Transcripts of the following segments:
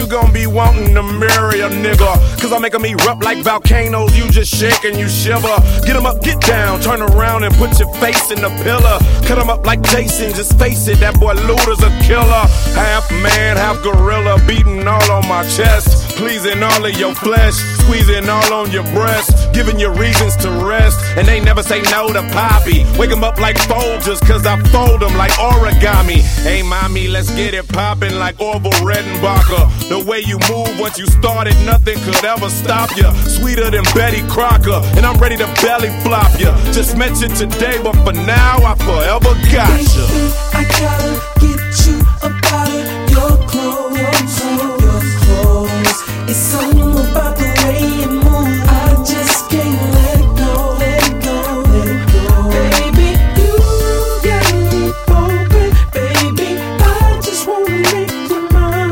you gon' be wanting to marry a nigga. Cause I make them erupt like volcanoes, you just shake and you shiver. Get 'em up, get down, turn around and put your face in the pillar. Cut 'em up like Jason, just face it, that boy Luda's a killer. Half man, half gorilla, beating all on my chest. Pleasing all of your flesh, squeezing all on your breast. Giving you reasons to rest, and they never say no to Poppy. Wake 'em up like Folgers, cause I fold 'em like origami. Hey mommy, let's get it poppin' like Orville Redenbacher. The way you move once you started, nothing could ever stop you. Sweeter than Betty Crocker, and I'm ready to belly flop you. Just met you today, but for now I forever got you. Baby, I gotta get you up out of your clothes. Your clothes. It's something about the way you move. I just can't let go, let go, let go. Baby, you got me open. Baby, I just wanna make you mine.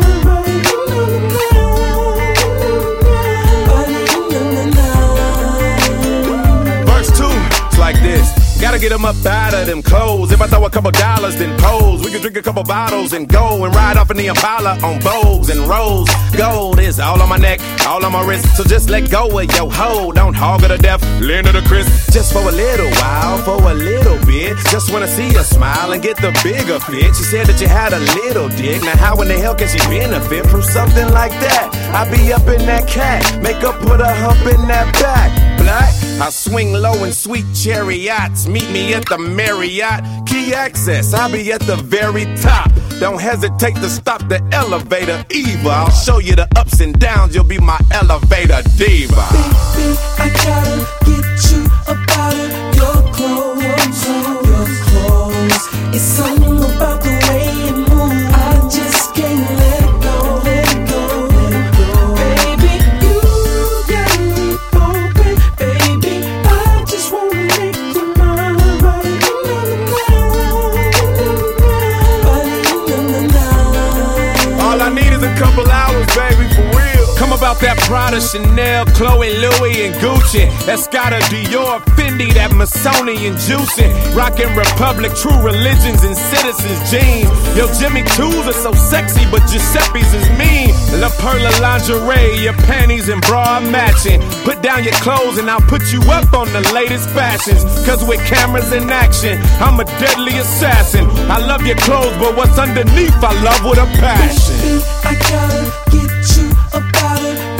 Verse 2, it's like this. Gotta get 'em up out of them clothes. If I throw a couple dollars, then pose. We can drink a couple bottles and go and ride off in the Impala on Vogues and Rose Gold is all on my neck, all on my wrist. So just let go of your hoe. Don't hog her to death, lean to the crisp. Just for a little while, for a little bit. Just wanna see her smile and get the bigger fit. She said that you had a little dick. Now how in the hell can she benefit from something like that? I be up in that cat, make her put a hump in that back. Black, I swing low in sweet chariots. Meet me at the Marriott, key access, I'll be at the very top. Don't hesitate to stop the elevator, Eva. I'll show you the ups and downs, you'll be my elevator diva. Baby, I gotta get you up out of your clothes. Your clothes. It's something about the way you move. I just can't let go, let go, let go. Baby, you got me open. Baby, I just wanna make you mine. All I need is a couple hours, baby, for real. Come about that Prada, Chanel, Chloe, Louis, and Gucci. Escada, Dior, Fendi, that Missoni and juicing. Rockin' Republic, True Religions, and Citizens jeans. Yo, Jimmy Choo's are so sexy, but Giuseppe's is mean. La Perla lingerie, your panties and bra matching. Put down your clothes and I'll put you up on the latest fashions. Cause with cameras in action, I'm a deadly assassin. I love your clothes, but what's underneath I love with a passion. Baby, I gotta get you up out of